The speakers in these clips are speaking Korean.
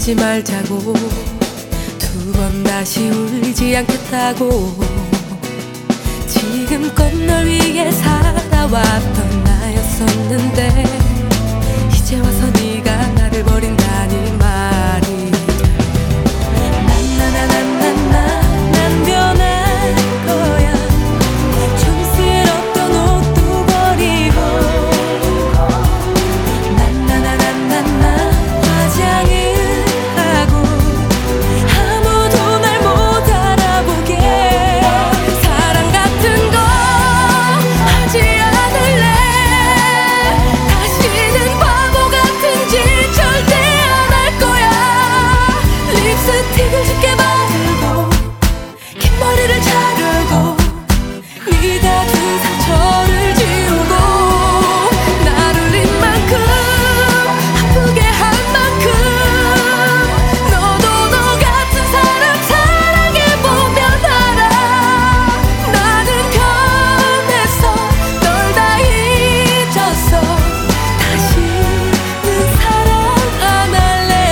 울지 말자고 두 번 다시 울지 않겠다고 지금껏 널 위해 살아왔던 나였었는데 이제 와서 네가 나를 버린다니 말이 난 변할 거야. 촌스럽던 옷도 버리고 화장을 하고 아무도 날 못 알아보게 사랑 같은 거 하지 않을래. 다시는 바보 같은 짓 절대 안 할 거야. 립스틱을 짙게 바르고 긴 머리를 자르고 네가 준 상처를 지우고 날 울린 만큼 아프게 한 만큼 너도 너 같은 사람 사랑해보면 알아. 나는 변했어. 널 다 잊었어. 다시는 사랑 안 할래.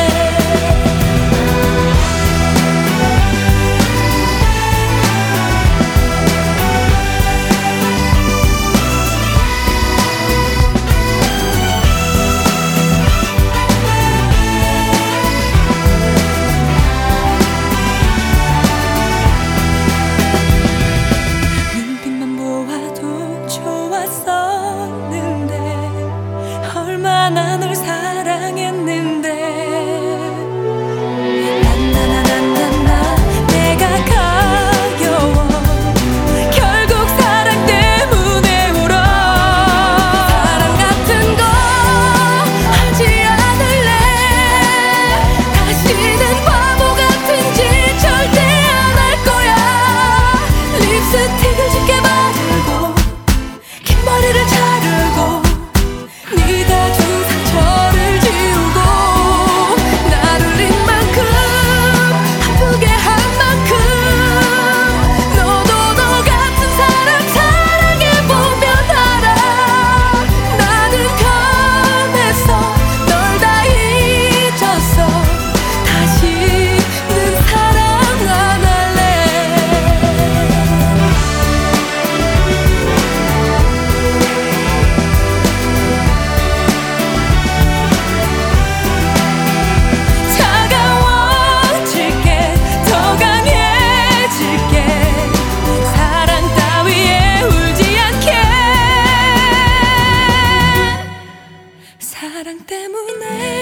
눈빛만 보아도 좋았었는데 얼마나 널 사랑했는데 내가 가여워. 결국 사랑 때문에 울어. 사랑 같은 거 하지 않을래. 다시는 바보 같은 짓 절대 안 할 거야. 립스틱을 짙게 바르고 긴 머리를 자르고 네가 준 상처를 지우고 날 울린 만큼 아프게 한 만큼 너도 너 같은 사람 사랑해보면 알아. 나는 변했어. 널 다 잊었어. 다시는 사랑 안 할래. 차가워질게. 더 강해질게. 사랑 따위에 울지 않게. 사랑 때문에